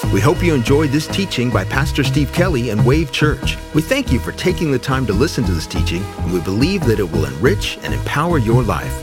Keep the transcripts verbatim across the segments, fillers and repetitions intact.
We hope you enjoyed this teaching by Pastor Steve Kelly and Wave Church. We thank you for taking the time to listen to this teaching, and we believe that it will enrich and empower your life.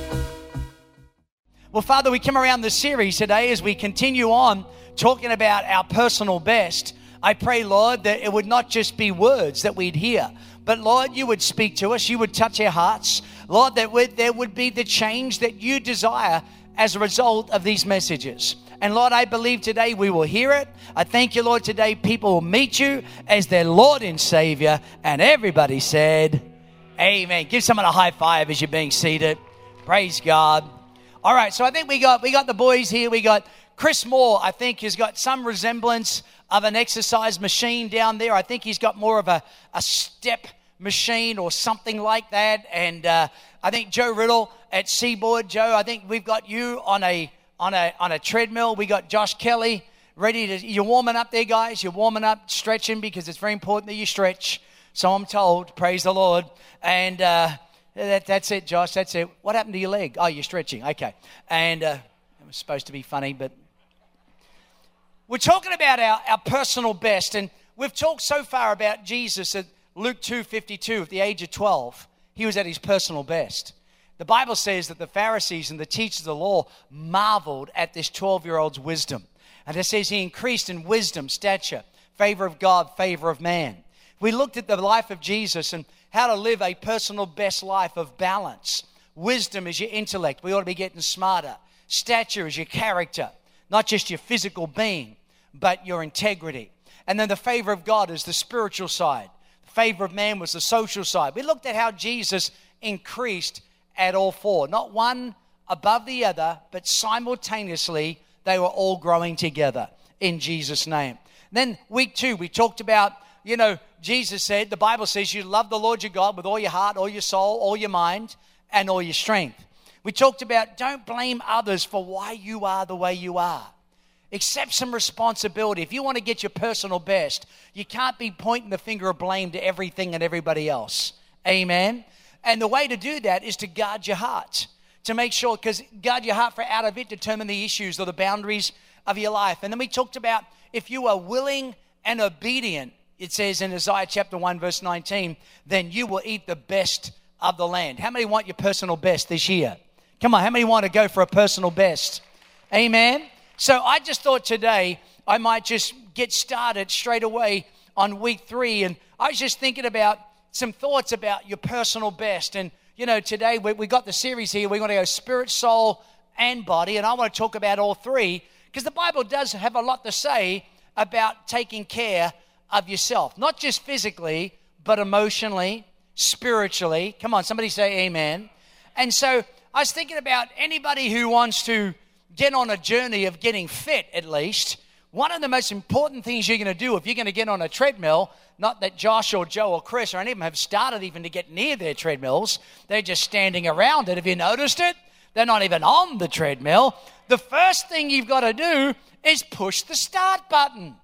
Well, Father, we come around this series today as we continue on talking about our personal best. I pray, Lord, that it would not just be words that we'd hear, but, Lord, you would speak to us, you would touch our hearts. Lord, that would, there would be the change that you desire as a result of these messages. And, Lord, I believe today we will hear it. I thank you, Lord, today people will meet you as their Lord and Savior. And everybody said, amen. Give someone a high five as you're being seated. Praise God. All right, so I think we got we got the boys here. We got Chris Moore, I think, has got some resemblance of an exercise machine down there. I think he's got more of a, a step machine or something like that. And uh, I think Joe Riddle at Seaboard. Joe, I think we've got you on a on a on a treadmill. We got Josh Kelly ready to. You're warming up there, guys. You're warming up, stretching, because it's very important that you stretch. So I'm told. Praise the Lord. And uh, that, that's it, Josh. That's it. What happened to your leg? Oh, you're stretching. Okay. And uh, it was supposed to be funny, but we're talking about our, our personal best. And we've talked so far about Jesus at Luke two fifty-two. At the age of twelve, he was at his personal best. The Bible says that the Pharisees and the teachers of the law marveled at this twelve-year-old's wisdom. And it says he increased in wisdom, stature, favor of God, favor of man. We looked at the life of Jesus and how to live a personal best life of balance. Wisdom is your intellect. We ought to be getting smarter. Stature is your character, not just your physical being, but your integrity. And then the favor of God is the spiritual side. The favor of man was the social side. We looked at how Jesus increased at all four. Not one above the other, but simultaneously they were all growing together in Jesus' name. Then week two, we talked about, you know, Jesus said, the Bible says you love the Lord your God with all your heart, all your soul, all your mind, and all your strength. We talked about don't blame others for why you are the way you are. Accept some responsibility. If you want to get your personal best, you can't be pointing the finger of blame to everything and everybody else. Amen? And the way to do that is to guard your heart. To make sure, because guard your heart, for out of it determine the issues or the boundaries of your life. And then we talked about if you are willing and obedient, it says in Isaiah chapter one, verse nineteen, then you will eat the best of the land. How many want your personal best this year? Come on, how many want to go for a personal best? Amen? So I just thought today I might just get started straight away on week three. And I was just thinking about some thoughts about your personal best. And, you know, today we, we got the series here. We're going to go spirit, soul, and body. And I want to talk about all three because the Bible does have a lot to say about taking care of yourself. Not just physically, but emotionally, spiritually. Come on, somebody say amen. And so I was thinking about anybody who wants to get on a journey of getting fit, at least. One of the most important things you're going to do if you're going to get on a treadmill, not that Josh or Joe or Chris or any of them have started even to get near their treadmills. They're just standing around it. Have you noticed it? They're not even on the treadmill. The first thing you've got to do is push the start button.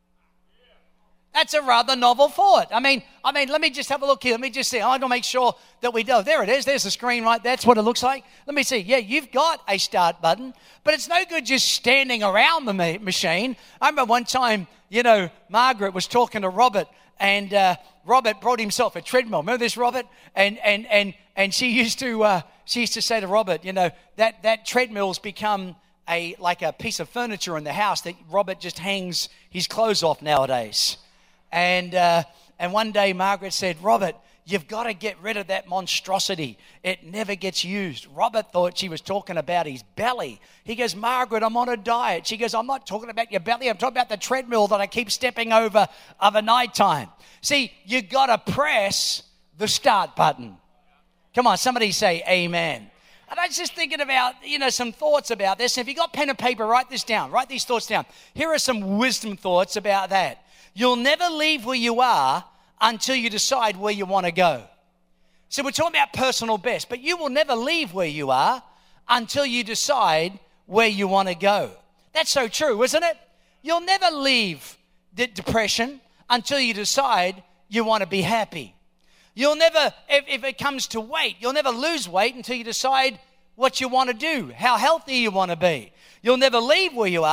That's a rather novel thought. I mean, I mean, let me just have a look here. Let me just see. I want to make sure that we do. There it is. There's the screen right there. That's what it looks like. Let me see. Yeah, you've got a start button, but it's no good just standing around the ma- machine. I remember one time, you know, Margaret was talking to Robert, and uh, Robert brought himself a treadmill. Remember this, Robert? And and and and she used to uh, she used to say to Robert, you know, that that treadmill's become a like a piece of furniture in the house that Robert just hangs his clothes off nowadays. And uh, and one day Margaret said, Robert, you've got to get rid of that monstrosity. It never gets used. Robert thought she was talking about his belly. He goes, Margaret, I'm on a diet. She goes, I'm not talking about your belly. I'm talking about the treadmill that I keep stepping over of a night time. See, you got to press the start button. Come on, somebody say amen. And I was just thinking about, you know, some thoughts about this. And if you got pen and paper, write this down. Write these thoughts down. Here are some wisdom thoughts about that. You'll never leave where you are until you decide where you want to go. So we're talking about personal best, but you will never leave where you are until you decide where you want to go. That's so true, isn't it? You'll never leave the depression until you decide you want to be happy. You'll never, if, if it comes to weight, you'll never lose weight until you decide what you want to do, how healthy you want to be. You'll never leave where you are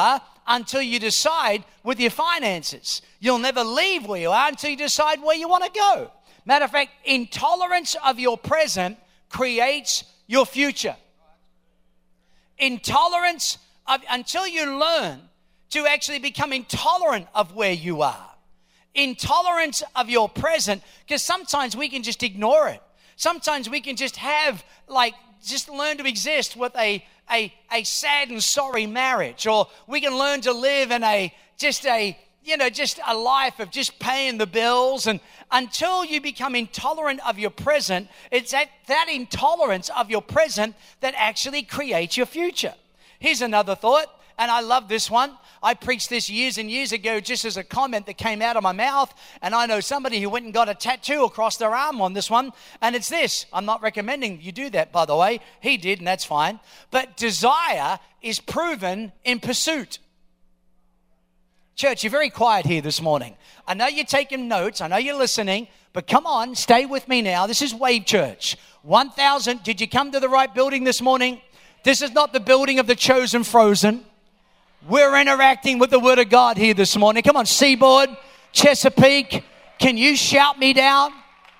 until you decide with your finances. You'll never leave where you are until you decide where you want to go. Matter of fact, intolerance of your present creates your future. Intolerance of, until you learn to actually become intolerant of where you are. Intolerance of your present, because sometimes we can just ignore it. Sometimes we can just have, like, just learn to exist with a, a, a sad and sorry marriage, or we can learn to live in a, just a, you know, just a life of just paying the bills. And until you become intolerant of your present, it's that, that intolerance of your present that actually creates your future. Here's another thought, and I love this one. I preached this years and years ago just as a comment that came out of my mouth, and I know somebody who went and got a tattoo across their arm on this one, and it's this. I'm not recommending you do that, by the way. He did, and that's fine. But desire is proven in pursuit. Church, you're very quiet here this morning. I know you're taking notes. I know you're listening, but come on, stay with me now. This is Wave Church. one thousand, did you come to the right building this morning? This is not the building of the chosen frozen. We're interacting with the Word of God here this morning. Come on, Seaboard, Chesapeake, can you shout me down?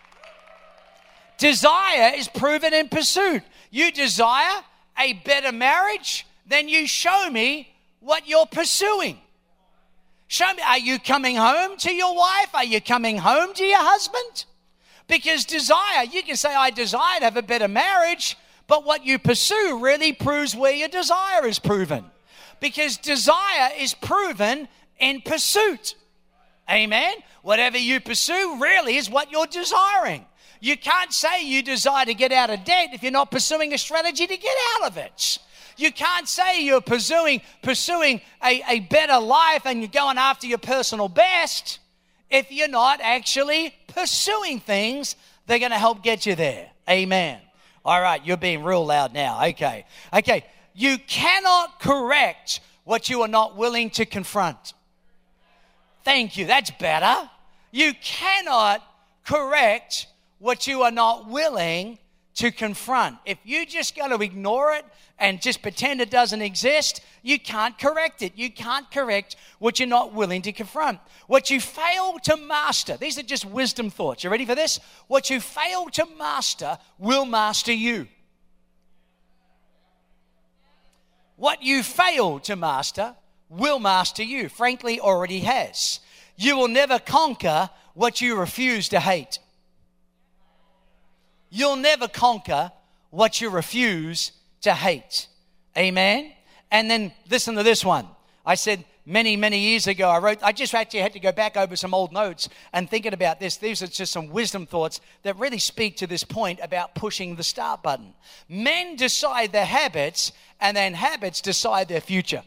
Desire is proven in pursuit. You desire a better marriage, then you show me what you're pursuing. Show me, are you coming home to your wife? Are you coming home to your husband? Because desire, you can say, I desire to have a better marriage, but what you pursue really proves where your desire is proven. Because desire is proven in pursuit. Amen? Whatever you pursue really is what you're desiring. You can't say you desire to get out of debt if you're not pursuing a strategy to get out of it. You can't say you're pursuing pursuing a, a better life and you're going after your personal best if you're not actually pursuing things that are going to help get you there. Amen. All right, you're being real loud now. Okay. Okay. You cannot correct what you are not willing to confront. Thank you. That's better. You cannot correct what you are not willing to confront. If you just got to ignore it and just pretend it doesn't exist, you can't correct it. You can't correct what you're not willing to confront. What you fail to master, these are just wisdom thoughts. You ready for this? What you fail to master will master you. What you fail to master will master you. Frankly, already has. You will never conquer what you refuse to hate. You'll never conquer what you refuse to hate. Amen? And then listen to this one. I said many, many years ago, I wrote, I just actually had to go back over some old notes and thinking about this. These are just some wisdom thoughts that really speak to this point about pushing the start button. Men decide their habits, and then habits decide their future.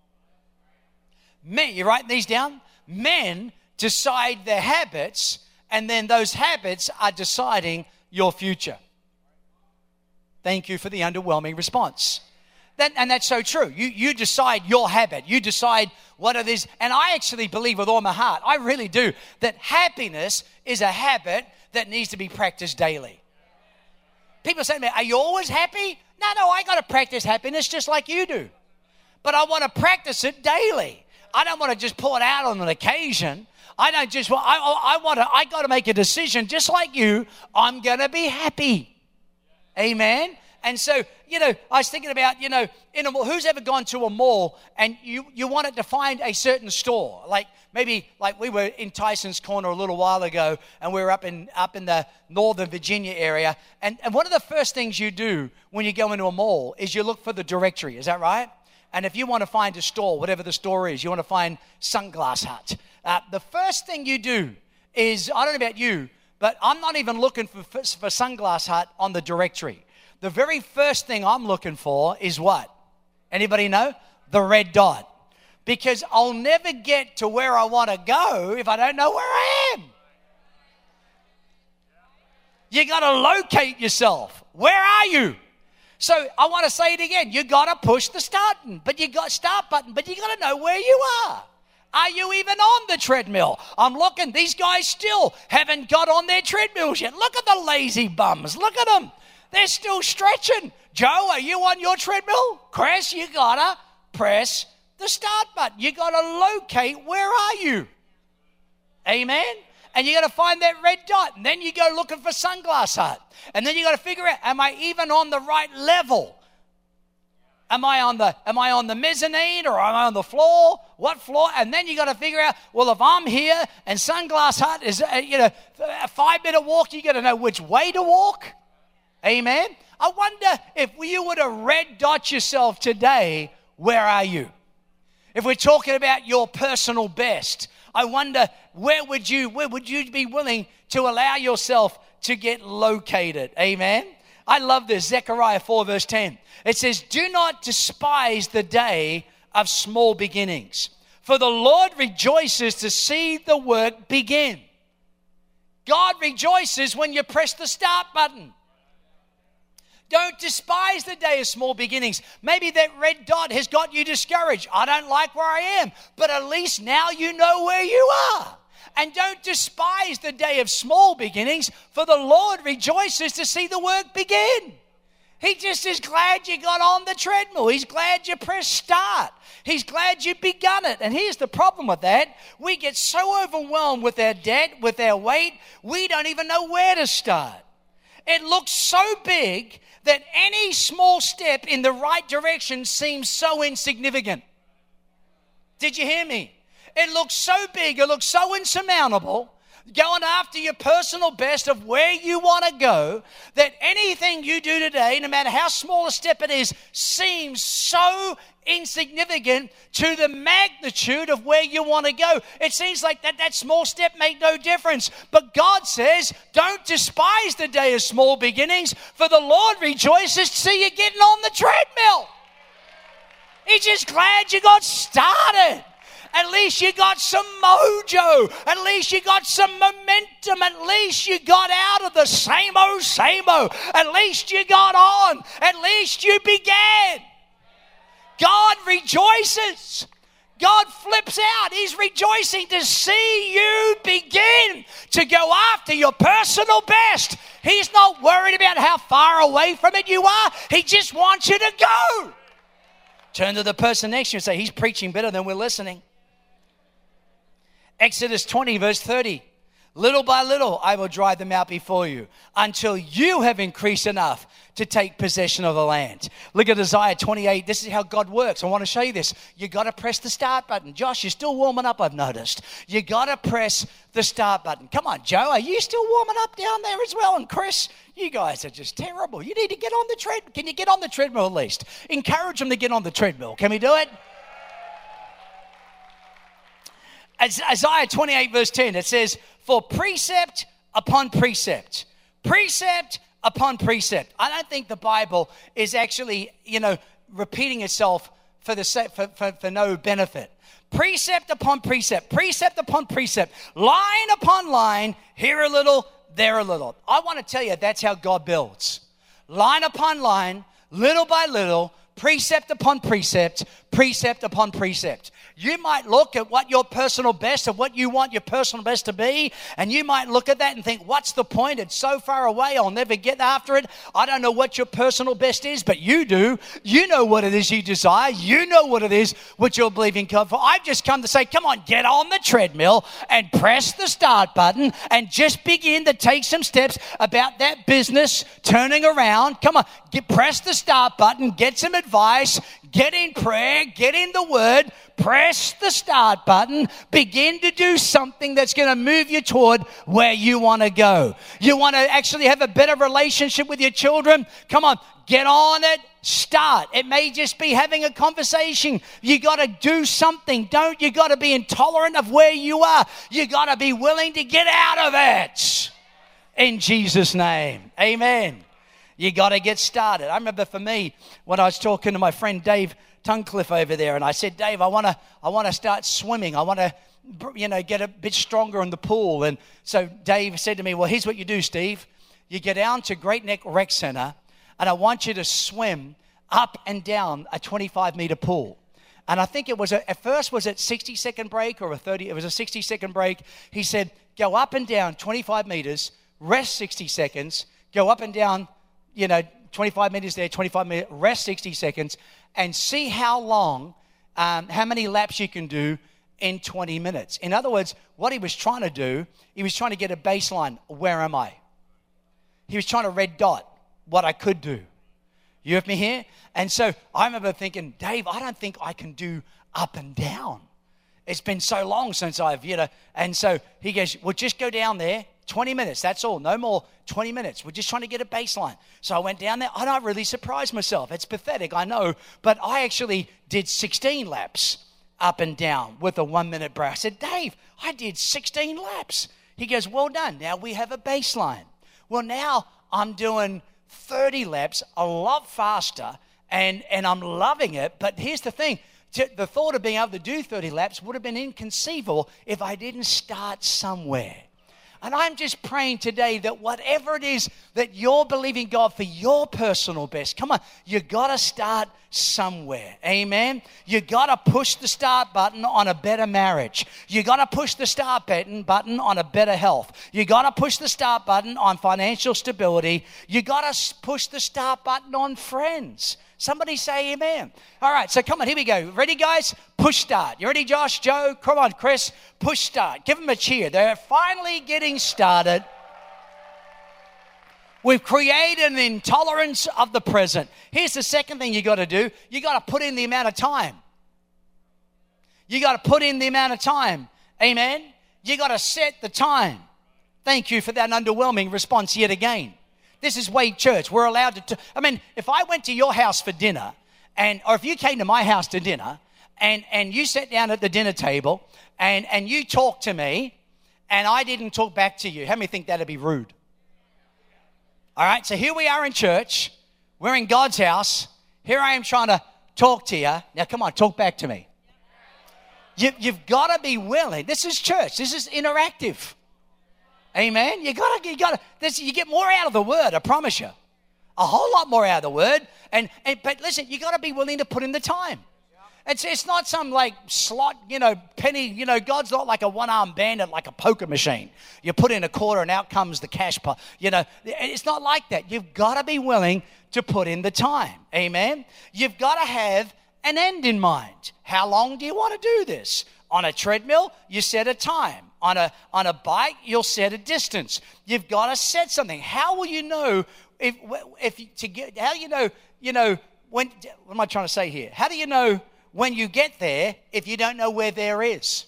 Men, you writing these down? Men decide their habits, and then those habits are deciding your future. Thank you for the underwhelming response. That, and that's so true. You, you decide your habit. You decide what it is. And I actually believe with all my heart, I really do, that happiness is a habit that needs to be practiced daily. People say to me, are you always happy? No, no, I got to practice happiness just like you do. But I want to practice it daily. I don't want to just pull it out on an occasion. I don't just want, I, I want to, I got to make a decision just like you. I'm going to be happy. Amen. And so, you know, I was thinking about, you know, in a mall, who's ever gone to a mall and you, you wanted to find a certain store? Like maybe like we were in Tyson's Corner a little while ago and we were up in up in the Northern Virginia area. And, and one of the first things you do when you go into a mall is you look for the directory. Is that right? And if you want to find a store, whatever the store is, you want to find Sunglass Hut. Uh, the first thing you do is, I don't know about you, but I'm not even looking for, for, for Sunglass Hut on the directory. The very first thing I'm looking for is what? Anybody know? The red dot. Because I'll never get to where I want to go if I don't know where I am. You got to locate yourself. Where are you? So I want to say it again. You got to push the start button, but you got start button, but you got to know where you are. Are you even on the treadmill? I'm looking. These guys still haven't got on their treadmills yet. Look at the lazy bums. Look at them. They're still stretching. Joe, are you on your treadmill? Chris, you got to press the start button. You got to locate, where are you? Amen? And you got to find that red dot. And then you go looking for Sunglass Hut. And then you got to figure out, am I even on the right level? Am I on the am I on the mezzanine, or am I on the floor? What floor? And then you got to figure out, well, if I'm here and Sunglass Hut is, uh, you know, a five-minute walk, you got to know which way to walk. Amen? I wonder if you were to red dot yourself today, where are you? If we're talking about your personal best, I wonder, where would you where would you be willing to allow yourself to get located? Amen? I love this, Zechariah four verse ten. It says, do not despise the day of small beginnings, for the Lord rejoices to see the work begin. God rejoices when you press the start button. Don't despise the day of small beginnings. Maybe that red dot has got you discouraged. I don't like where I am, but at least now you know where you are. And don't despise the day of small beginnings, for the Lord rejoices to see the work begin. He just is glad you got on the treadmill. He's glad you pressed start. He's glad you begun it. And here's the problem with that. We get so overwhelmed with our debt, with our weight, we don't even know where to start. It looks so big that any small step in the right direction seems so insignificant. Did you hear me? It looks so big, it looks so insurmountable, going after your personal best of where you want to go, that anything you do today, no matter how small a step it is, seems so insignificant to the magnitude of where you want to go. It seems like that, that small step made no difference. But God says, don't despise the day of small beginnings, for the Lord rejoices to see you getting on the treadmill. He's just glad you got started. At least you got some mojo. At least you got some momentum. At least you got out of the same old, same old. At least you got on. At least you began. God rejoices. God flips out. He's rejoicing to see you begin to go after your personal best. He's not worried about how far away from it you are. He just wants you to go. Turn to the person next to you and say, he's preaching better than we're listening. Exodus twenty, verse thirty. Little by little, I will drive them out before you until you have increased enough to take possession of the land. Look at Isaiah twenty-eight. This is how God works. I want to show you this. You got to press the start button. Josh, you're still warming up, I've noticed. You got to press the start button. Come on, Joe, are you still warming up down there as well? And Chris, you guys are just terrible. You need to get on the treadmill. Can you get on the treadmill at least? Encourage them to get on the treadmill. Can we do it? Isaiah twenty-eight verse ten, it says, for precept upon precept, precept upon precept. I don't think the Bible is actually, you know, repeating itself for the for, for, for no benefit. Precept upon precept, precept upon precept, line upon line, here a little, there a little. I want to tell you, that's how God builds. Line upon line, little by little, precept upon precept, precept upon precept. You might look at what your personal best and what you want your personal best to be, and you might look at that and think, what's the point? It's so far away, I'll never get after it. I don't know what your personal best is, but you do. You know what it is you desire. You know what it is what you're believing God for. I've just come to say, come on, get on the treadmill and press the start button and just begin to take some steps about that business turning around. Come on, get, press the start button, get some advice, get in prayer, get in the word, press the start button, begin to do something that's going to move you toward where you want to go. You want to actually have a better relationship with your children? Come on, get on it, start. It may just be having a conversation. You got to do something, don't you? Got to be intolerant of where you are. You got to be willing to get out of it. In Jesus' name, amen. You got to get started. I remember for me, when I was talking to my friend Dave Tuncliffe over there, and I said, Dave, I want to I want to start swimming. I want to, you know, get a bit stronger in the pool. And so Dave said to me, well, here's what you do, Steve. You get down to Great Neck Rec Center, and I want you to swim up and down a twenty-five meter pool. And I think it was, a, at first, was it sixty second break or a thirty? It was a sixty second break. He said, go up and down twenty-five meters, rest sixty seconds, go up and down, you know, twenty-five meters there, twenty-five meters, rest sixty seconds, and see how long um, how many laps you can do in twenty minutes. In other words, what he was trying to do, he was trying to get a baseline. Where am I? He was trying to red dot what I could do. You have me here? And so I remember thinking, Dave, I don't think I can do up and down. It's been so long since I've, you know. And so he goes, well, just go down there, twenty minutes, that's all. No more, twenty minutes. We're just trying to get a baseline. So I went down there, and I really surprised myself. It's pathetic, I know. But I actually did sixteen laps up and down with a one-minute break. I said, Dave, I did sixteen laps. He goes, well done. Now we have a baseline. Well, now I'm doing thirty laps, a lot faster, and, and I'm loving it. But here's the thing. The thought of being able to do thirty laps would have been inconceivable if I didn't start somewhere. And I'm just praying today that whatever it is that you're believing God for your personal best, come on, you got to start somewhere. Amen? You got to push the start button on a better marriage. You got to push the start button button on a better health. You got to push the start button on financial stability. You got to push the start button on friends. Somebody say amen. All right, so come on, here we go. Ready, guys? Push start. You ready, Josh, Joe? Come on, Chris. Push start. Give them a cheer. They're finally getting started. We've created an intolerance of the present. Here's the second thing you got to do. You got to put in the amount of time. You got to put in the amount of time. Amen? You got to set the time. Thank you for that underwhelming response yet again. This is Wave Church. We're allowed to, t- I mean, if I went to your house for dinner, and or if you came to my house to dinner, and, and you sat down at the dinner table, and, and you talked to me, and I didn't talk back to you, how many think that'd be rude? All right, so here we are in church. We're in God's house. Here I am trying to talk to you. Now, come on, talk back to me. You, you've got to be willing. This is church. This is interactive. Amen. You gotta, you gotta. This, you get more out of the word. I promise you, a whole lot more out of the word. And, and but listen, you gotta be willing to put in the time. It's it's not some like slot, you know, penny. You know, God's not like a one-armed bandit, like a poker machine. You put in a quarter and out comes the cash pot. You know, it's not like that. You've got to be willing to put in the time. Amen. You've got to have an end in mind. How long do you want to do this? On a treadmill, you set a time. On a on a bike, you'll set a distance. You've got to set something. How will you know if if to get? How do you know? You know when? What am I trying to say here? How do you know when you get there if you don't know where there is?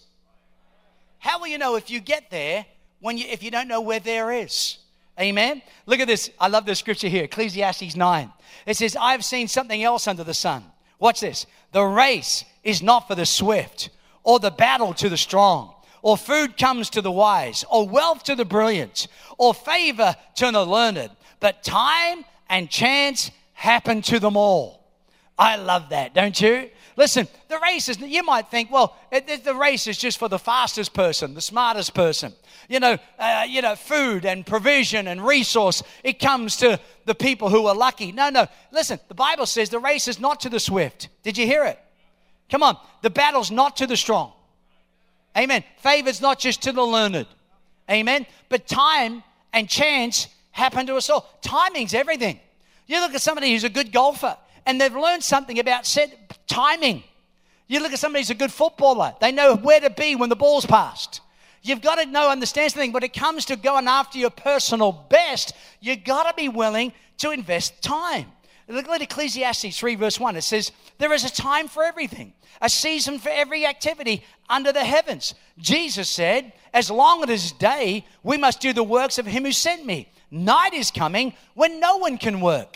How will you know if you get there when you if you don't know where there is? Amen. Look at this. I love this scripture here, Ecclesiastes nine. It says, "I have seen something else under the sun." Watch this. The race is not for the swift, or the battle to the strong, or food comes to the wise, or wealth to the brilliant, or favor to the learned. But time and chance happen to them all. I love that, don't you? Listen, the race is, you might think, well, it, the race is just for the fastest person, the smartest person. You know, uh, you know, food and provision and resource, it comes to the people who are lucky. No, no. Listen, the Bible says the race is not to the swift. Did you hear it? Come on. The battle's not to the strong. Amen. Favor's not just to the learned. Amen. But time and chance happen to us all. Timing's everything. You look at somebody who's a good golfer and they've learned something about set timing. You look at somebody who's a good footballer. They know where to be when the ball's passed. You've got to know, understand something. When it comes to going after your personal best, you've got to be willing to invest time. Look at Ecclesiastes three verse one. It says, there is a time for everything, a season for every activity under the heavens. Jesus said, as long as it is day, we must do the works of him who sent me. Night is coming when no one can work.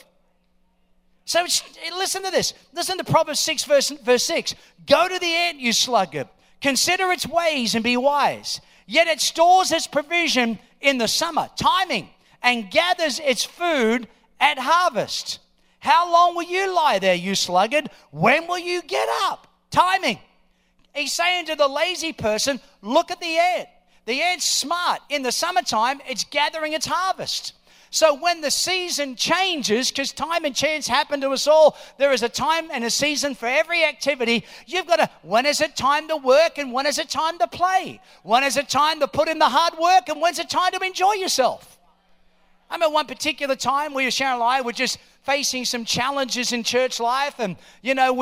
So listen to this. Listen to Proverbs six verse, verse six. Go to the ant, you sluggard. Consider its ways and be wise. Yet it stores its provision in the summer, timing, and gathers its food at harvest. How long will you lie there, you sluggard? When will you get up? Timing. He's saying to the lazy person, look at the ant. The ant's smart. In the summertime, it's gathering its harvest. So when the season changes, because time and chance happen to us all, there is a time and a season for every activity. You've got to, when is it time to work and when is it time to play? When is it time to put in the hard work and when's it time to enjoy yourself? I remember one particular time we, Sharon and I, were just facing some challenges in church life, and, you know, we were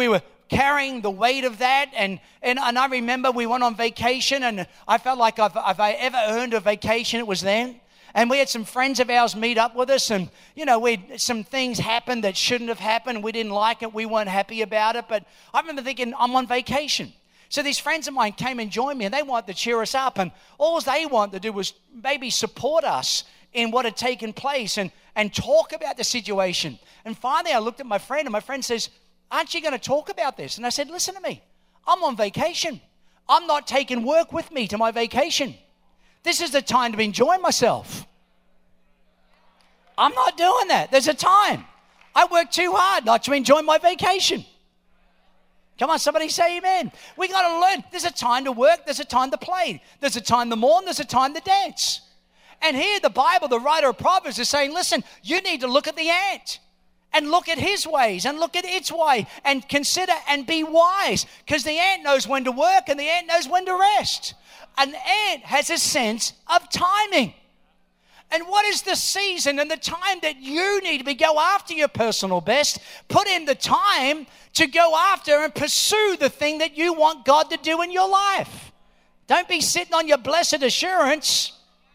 carrying the weight of that. And, and, and I remember we went on vacation, and I felt like if, if I ever earned a vacation, it was then. And we had some friends of ours meet up with us, and, you know, we some things happened that shouldn't have happened. We didn't like it. We weren't happy about it. But I remember thinking, I'm on vacation. So these friends of mine came and joined me, and they wanted to cheer us up. And all they wanted to do was maybe support us in what had taken place and, and talk about the situation. And finally, I looked at my friend, and my friend says, aren't you going to talk about this? And I said, listen to me. I'm on vacation. I'm not taking work with me to my vacation. This is the time to enjoy myself. I'm not doing that. There's a time. I work too hard not to enjoy my vacation. Come on, somebody say amen. We got to learn. There's a time to work. There's a time to play. There's a time to mourn. There's a time to dance. And here the Bible, the writer of Proverbs is saying, listen, you need to look at the ant and look at his ways and look at its way and consider and be wise, because the ant knows when to work and the ant knows when to rest. An ant has a sense of timing. And what is the season and the time that you need to be go after your personal best? Put in the time to go after and pursue the thing that you want God to do in your life. Don't be sitting on your blessed assurance.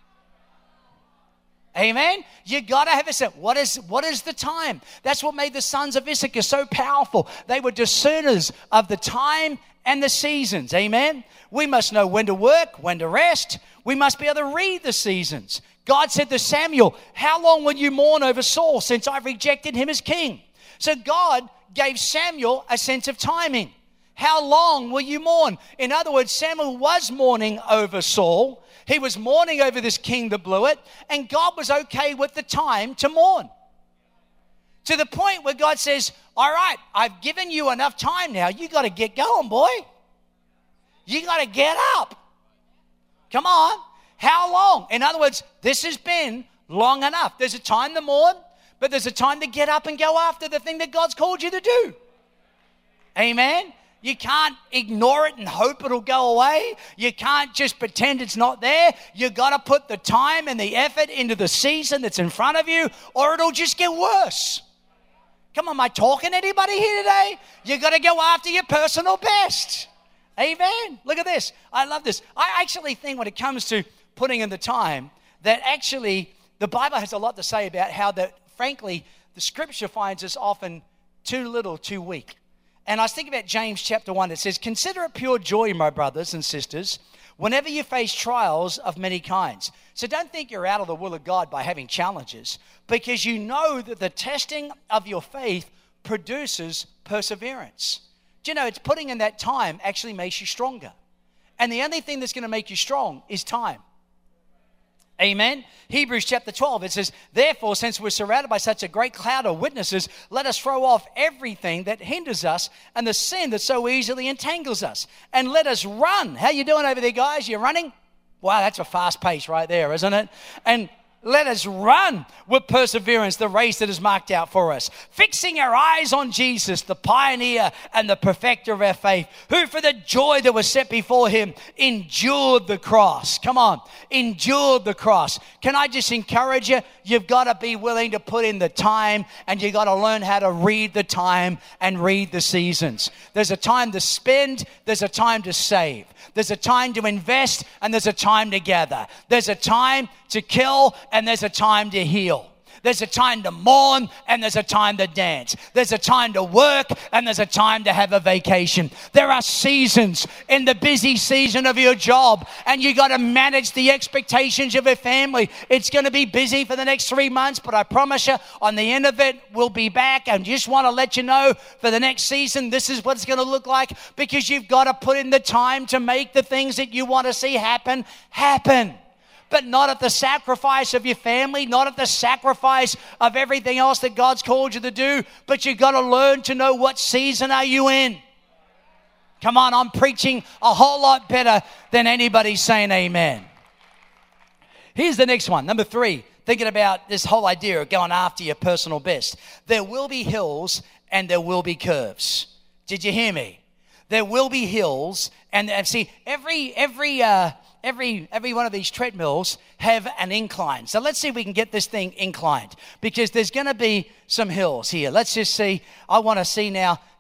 Amen? You got to have a sense. What is, what is the time? That's what made the sons of Issachar so powerful. They were discerners of the time and the seasons. Amen? We must know when to work, when to rest. We must be able to read the seasons. God said to Samuel, how long will you mourn over Saul since I've rejected him as king? So God gave Samuel a sense of timing. How long will you mourn? In other words, Samuel was mourning over Saul. He was mourning over this king that blew it. And God was okay with the time to mourn. To the point where God says, all right, I've given you enough time now. You got to get going, boy. You got to get up. Come on. How long? In other words, this has been long enough. There's a time to mourn, but there's a time to get up and go after the thing that God's called you to do. Amen? You can't ignore it and hope it'll go away. You can't just pretend it's not there. You got to put the time and the effort into the season that's in front of you, or it'll just get worse. Come on, am I talking to anybody here today? You got to go after your personal best. Amen? Look at this. I love this. I actually think when it comes to putting in the time, that actually the Bible has a lot to say about how that, frankly, the scripture finds us often too little, too weak. And I was thinking about James chapter one. It says, consider it pure joy, my brothers and sisters, whenever you face trials of many kinds. So don't think you're out of the will of God by having challenges, because you know that the testing of your faith produces perseverance. Do you know, it's putting in that time actually makes you stronger. And the only thing that's going to make you strong is time. Amen. Hebrews chapter twelve, it says, therefore, since we're surrounded by such a great cloud of witnesses, let us throw off everything that hinders us and the sin that so easily entangles us. And let us run. How you doing over there, guys? You running? Wow, that's a fast pace right there, isn't it? And let us run with perseverance the race that is marked out for us, fixing our eyes on Jesus, the pioneer and the perfecter of our faith, who for the joy that was set before him endured the cross. Come on, endured the cross. Can I just encourage you? You've got to be willing to put in the time, and you've got to learn how to read the time and read the seasons. There's a time to spend, there's a time to save. There's a time to invest, and there's a time to gather. There's a time to kill, and there's a time to heal. There's a time to mourn, and there's a time to dance. There's a time to work, and there's a time to have a vacation. There are seasons in the busy season of your job, and you got to manage the expectations of your family. It's going to be busy for the next three months, but I promise you, on the end of it, we'll be back. And just want to let you know, for the next season, this is what it's going to look like, because you've got to put in the time to make the things that you want to see happen, happen. But not at the sacrifice of your family, not at the sacrifice of everything else that God's called you to do. But you've got to learn to know what season are you in. Come on, I'm preaching a whole lot better than anybody saying amen. Here's the next one, number three, thinking about this whole idea of going after your personal best. There will be hills and there will be curves. Did you hear me? There will be hills, and, and see, every every uh, every every one of these treadmills have an incline. So let's see if we can get this thing inclined, because there's going to be some hills here. Let's just see. I want to see now.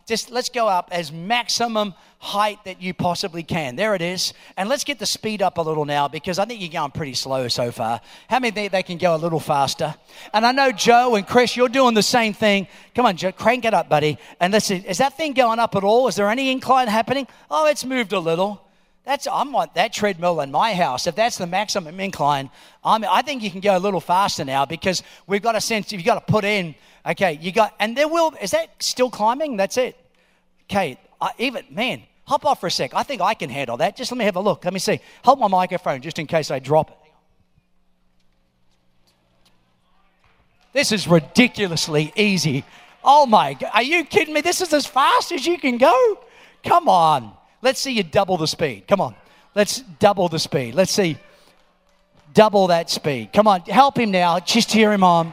Just let's go up as maximum height that you possibly can. There it is. And let's get the speed up a little now, because I think you're going pretty slow so far. How many think they can go a little faster? And I know Joe and Chris, you're doing the same thing. Come on, Joe, crank it up, buddy. And let's see, is that thing going up at all? Is there any incline happening? Oh, it's moved a little. That's I want that treadmill in my house. If that's the maximum incline, I'm, I think you can go a little faster now, because we've got a sense you've got to put in. Okay, you got, and there will, is that still climbing? That's it. Okay, I, even, man, hop off for a sec. I think I can handle that. Just let me have a look. Let me see. Hold my microphone just in case I drop it. This is ridiculously easy. Oh my God, are you kidding me? This is as fast as you can go? Come on. Let's see you double the speed. Come on. Let's double the speed. Let's see. Double that speed. Come on. Help him now. Just cheer him on.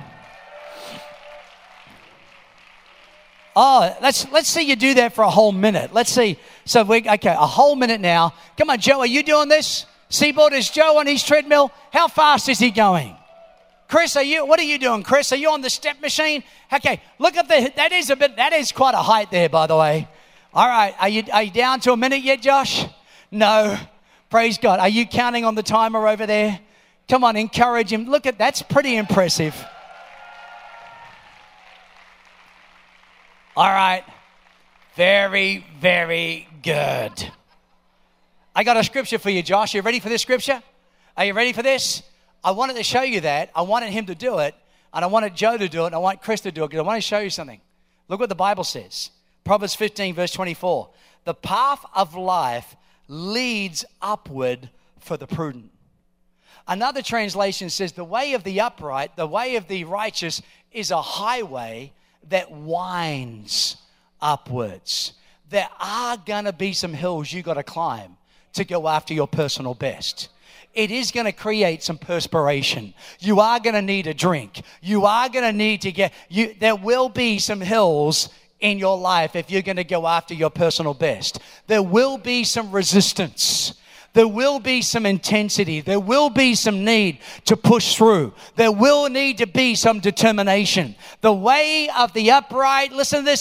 Oh, let's let's see you do that for a whole minute. Let's see. So we okay, a whole minute now. Come on, Joe, are you doing this? Seaboard, is Joe on his treadmill? How fast is he going? Chris, are you? What are you doing, Chris? Are you on the step machine? Okay, look at the. That is a bit. That is quite a height there, by the way. All right, are you are you down to a minute yet, Josh? No. Praise God. Are you counting on the timer over there? Come on, encourage him. Look at that's pretty impressive. All right. Very, very good. I got a scripture for you, Josh. You ready for this scripture? Are you ready for this? I wanted to show you that. I wanted him to do it, and I wanted Joe to do it, and I want Chris to do it, because I want to show you something. Look what the Bible says. Proverbs fifteen, verse twenty-four. The path of life leads upward for the prudent. Another translation says, the way of the upright, the way of the righteous is a highway that winds upwards. There are going to be some hills you got to climb to go after your personal best. It is going to create some perspiration. You are going to need a drink. You are going to need to get, you. There will be some hills in your life if you're going to go after your personal best. There will be some resistance. There will be some intensity. There will be some need to push through. There will need to be some determination. The way of the upright, listen to this,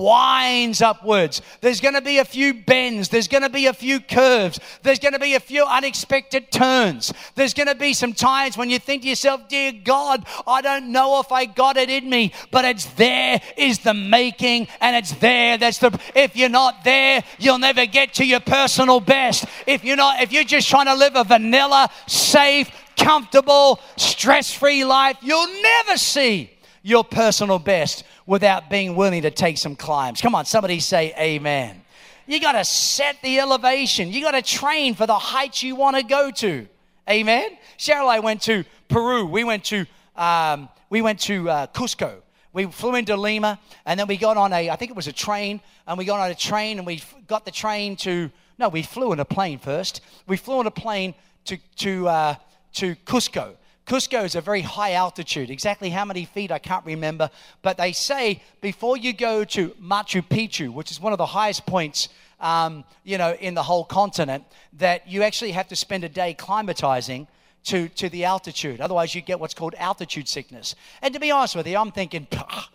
winds upwards. There's going to be a few bends. There's going to be a few curves. There's going to be a few unexpected turns. There's going to be some times when you think to yourself, dear God, I don't know if I got it in me, but it's there is the making, and it's there. That's the, if you're not there, you'll never get to your personal best. If you're not, if you're just trying to live a vanilla, safe, comfortable, stress-free life, you'll never see your personal best without being willing to take some climbs. Come on, somebody say amen. You got to set the elevation. You got to train for the heights you want to go to. Amen. Cheryl and I went to Peru. We went to um, we went to uh, Cusco. We flew into Lima, and then we got on a, I think it was a train, and we got on a train, and we got the train to, no, we flew in a plane first. We flew in a plane to to uh, to Cusco. Cusco is a very high altitude. Exactly how many feet, I can't remember. But they say before you go to Machu Picchu, which is one of the highest points, um, you know, in the whole continent, that you actually have to spend a day climatizing to, to the altitude. Otherwise, you get what's called altitude sickness. And to be honest with you, I'm thinking,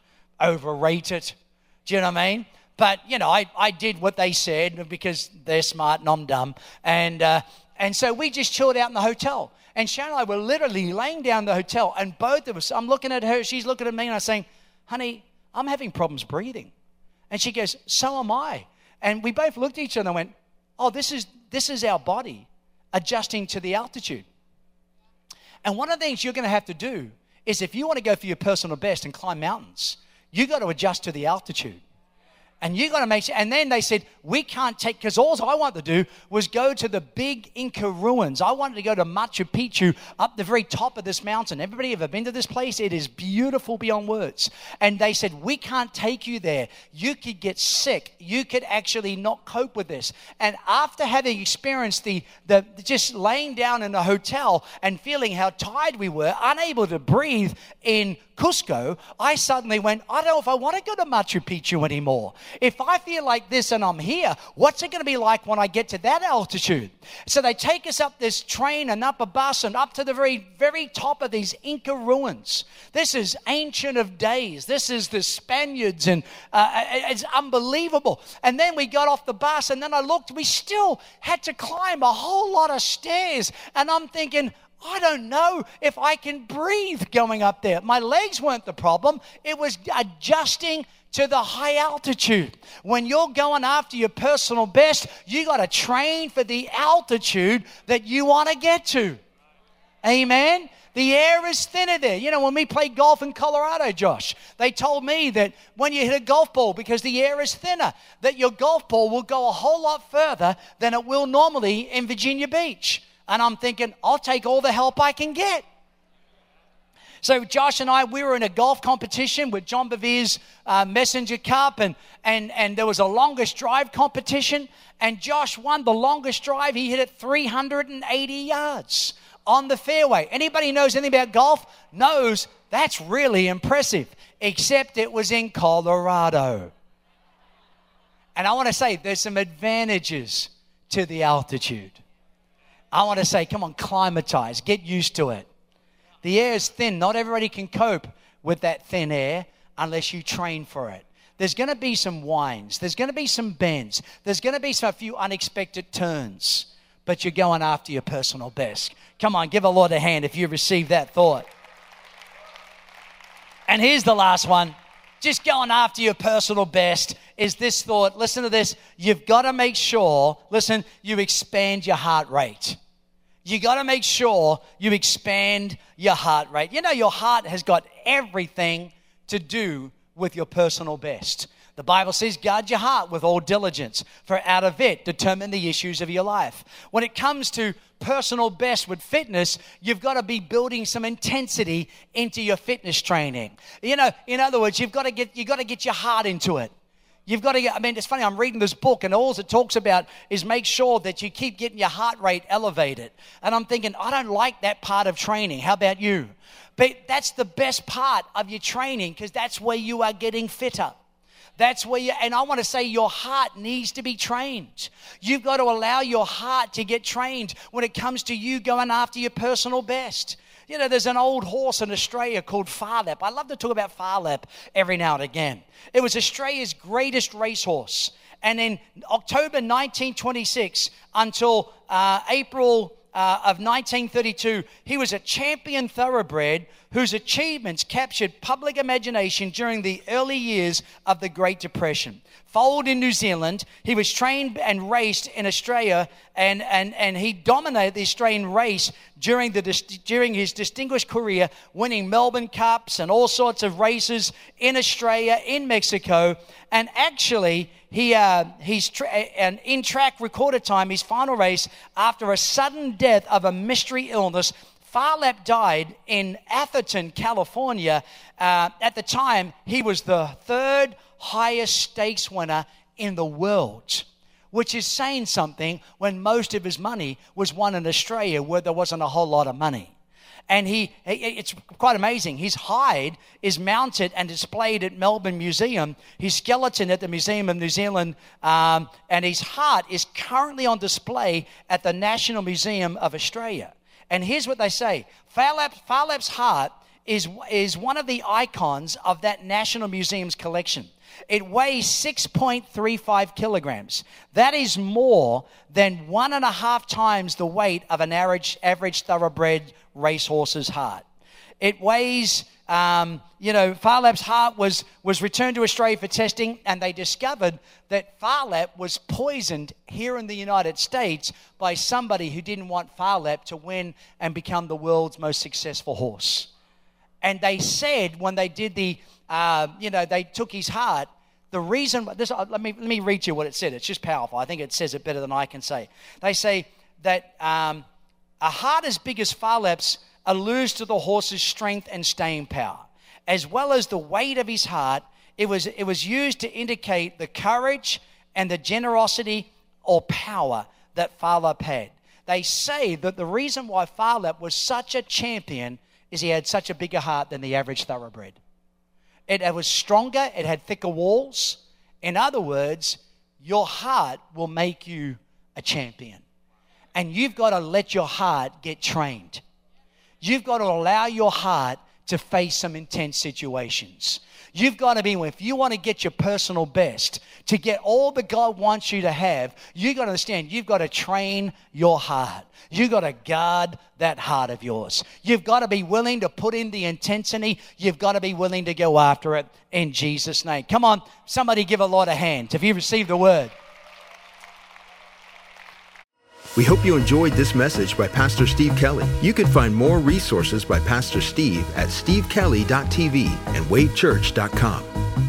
overrated. Do you know what I mean? But, you know, I, I did what they said because they're smart and I'm dumb. And, uh, and so we just chilled out in the hotel. And Sharon and I were literally laying down in the hotel, and both of us, I'm looking at her, she's looking at me, and I'm saying, honey, I'm having problems breathing. And she goes, so am I. And we both looked at each other and went, oh, this is this is our body adjusting to the altitude. And one of the things you're going to have to do is, if you want to go for your personal best and climb mountains, you got to adjust to the altitude. And you got to make sure. And then they said, we can't take, because all I wanted to do was go to the big Inca ruins. I wanted to go to Machu Picchu, up the very top of this mountain. Everybody ever been to this place? It is beautiful beyond words. And they said, we can't take you there. You could get sick. You could actually not cope with this. And after having experienced the, the just laying down in a hotel and feeling how tired we were, unable to breathe in Cusco, I suddenly went, I don't know if I want to go to Machu Picchu anymore. If I feel like this and I'm here, what's it going to be like when I get to that altitude? So they take us up this train and up a bus and up to the very, very top of these Inca ruins. This is ancient of days. This is the Spaniards, and uh, it's unbelievable. And then we got off the bus, and then I looked, we still had to climb a whole lot of stairs. And I'm thinking, I don't know if I can breathe going up there. My legs weren't the problem. It was adjusting to the high altitude. When you're going after your personal best, you got to train for the altitude that you want to get to. Amen? The air is thinner there. You know, when we played golf in Colorado, Josh, they told me that when you hit a golf ball, because the air is thinner, that your golf ball will go a whole lot further than it will normally in Virginia Beach. And I'm thinking, I'll take all the help I can get. So Josh and I, we were in a golf competition with John Bevere's uh, Messenger Cup, and, and, and there was a longest drive competition, and Josh won the longest drive. He hit it three hundred eighty yards on the fairway. Anybody who knows anything about golf knows that's really impressive, except it was in Colorado. And I want to say there's some advantages to the altitude. I want to say, come on, climatize, get used to it. The air is thin. Not everybody can cope with that thin air unless you train for it. There's going to be some winds. There's going to be some bends. There's going to be some, a few unexpected turns, but you're going after your personal best. Come on, give the Lord a hand if you received that thought. And here's the last one. Just going after your personal best is this thought. Listen to this. You've got to make sure, listen, you expand your heart rate. You got to make sure you expand your heart rate. You know, your heart has got everything to do with your personal best. The Bible says, guard your heart with all diligence, for out of it determine the issues of your life. When it comes to personal best with fitness, you've got to be building some intensity into your fitness training. You know, in other words, you've got to get, you've got to get your heart into it. You've got to get, I mean, it's funny, I'm reading this book, and all it talks about is make sure that you keep getting your heart rate elevated. And I'm thinking, I don't like that part of training. How about you? But that's the best part of your training, because that's where you are getting fitter. That's where you, and I want to say your heart needs to be trained. You've got to allow your heart to get trained when it comes to you going after your personal best. You know, there's an old horse in Australia called Phar Lap. I love to talk about Phar Lap every now and again. It was Australia's greatest racehorse. And in October nineteen twenty-six until uh, April uh, of nineteen thirty-two, he was a champion thoroughbred whose achievements captured public imagination during the early years of the Great Depression. Foaled in New Zealand, he was trained and raced in Australia, and, and, and he dominated the Australian race during, the, during his distinguished career, winning Melbourne Cups and all sorts of races in Australia, in Mexico. And actually, he uh, he's tra- and in track recorded time, his final race, after a sudden death of a mystery illness, Phar Lap died in Atherton, California. Uh, at the time, he was the third highest stakes winner in the world, which is saying something when most of his money was won in Australia, where there wasn't a whole lot of money. And he, it's quite amazing. His hide is mounted and displayed at Melbourne Museum, his skeleton at the Museum of New Zealand, um, and his heart is currently on display at the National Museum of Australia. And here's what they say. Phar Lap, Phar Lap's heart is, is one of the icons of that National Museum's collection. It weighs six point three five kilograms. That is more than one and a half times the weight of an average, average thoroughbred racehorse's heart. It weighs, um, you know, Phar Lap's heart was, was returned to Australia for testing, and they discovered that Phar Lap was poisoned here in the United States by somebody who didn't want Phar Lap to win and become the world's most successful horse. And they said when they did the, uh, you know, they took his heart, the reason, this, let me let me read you what it said. It's just powerful. I think it says it better than I can say. They say that um, a heart as big as Phar Lap's alludes to the horse's strength and staying power. As well as the weight of his heart, it was, it was used to indicate the courage and the generosity or power that Phar Lap had. They say that the reason why Phar Lap was such a champion is he had such a bigger heart than the average thoroughbred. It, it was stronger. It had thicker walls. In other words, your heart will make you a champion. And you've got to let your heart get trained. You've got to allow your heart to face some intense situations. You've got to be, if you want to get your personal best, to get all that God wants you to have, you've got to understand, you've got to train your heart. You've got to guard that heart of yours. You've got to be willing to put in the intensity. You've got to be willing to go after it in Jesus' name. Come on, somebody give a Lord a hand. Have you received the word? We hope you enjoyed this message by Pastor Steve Kelly. You can find more resources by Pastor Steve at steve kelly dot t v and wave church dot com.